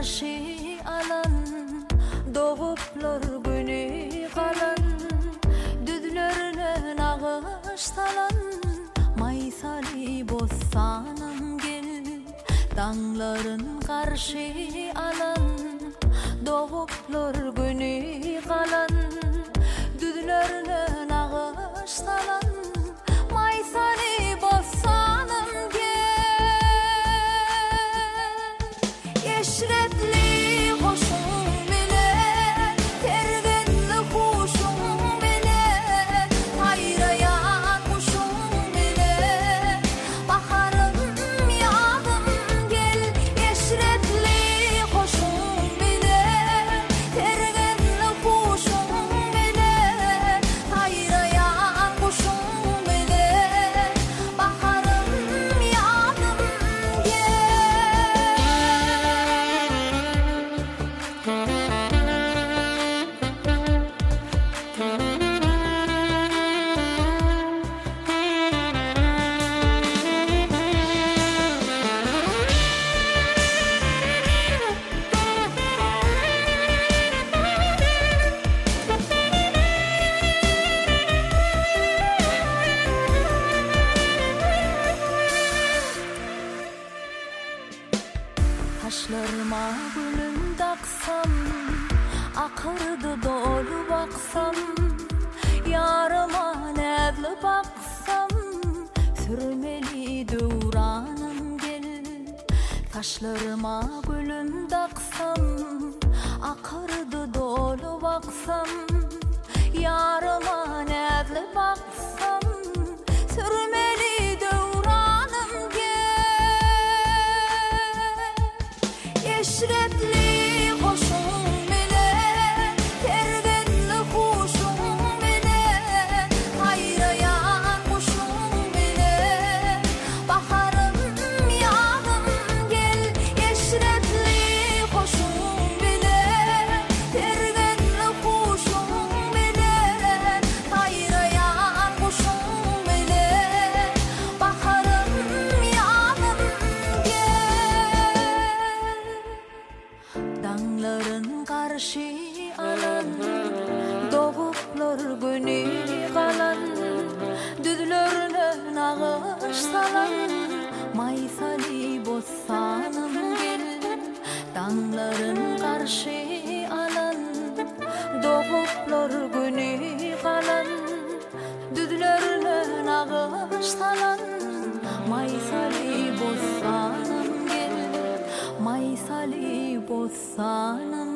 karşı alan, doğuplar günü kalan, düdlerine ağıştalan, maysali bossanım gel, dağların karşı alan, doğuplar günü kalan, düdlerine ağıştalan, maysali bossanım gel. Yeşretli hoşum bile, tergenli huşum bile, hayrayan kuşum bile, baharım yağdım gel. Yeşretli hoşum bile, tergenli huşum bile, hayrayan kuşum bile, baharım yağdım gel. Taşlarıma gülüm taksam, akırdı dolu baksam, yarıma nedli baksam, sürmeli duranım gel. Taşlarıma gülüm taksam, akırdı dolu baksam, yarıma nedli baksam, sürmeli duranım gel. Yeşretli hoşum bile, tergenli huşum bile, hayrayan kuşum bile, baharım yağdım gel. Yeşretli hoşum bile, tergenli huşum bile, hayrayan kuşum bile, baharım yağdım gel. Dağların karşı alan, doğuplar günü kalan, düdlerine ağıştalan, maysali bossanım gel. Dağların karşı alan, doğuplar günü kalan, düdlerine ağıştalan, maysali bossanım gel. Maysali bossanım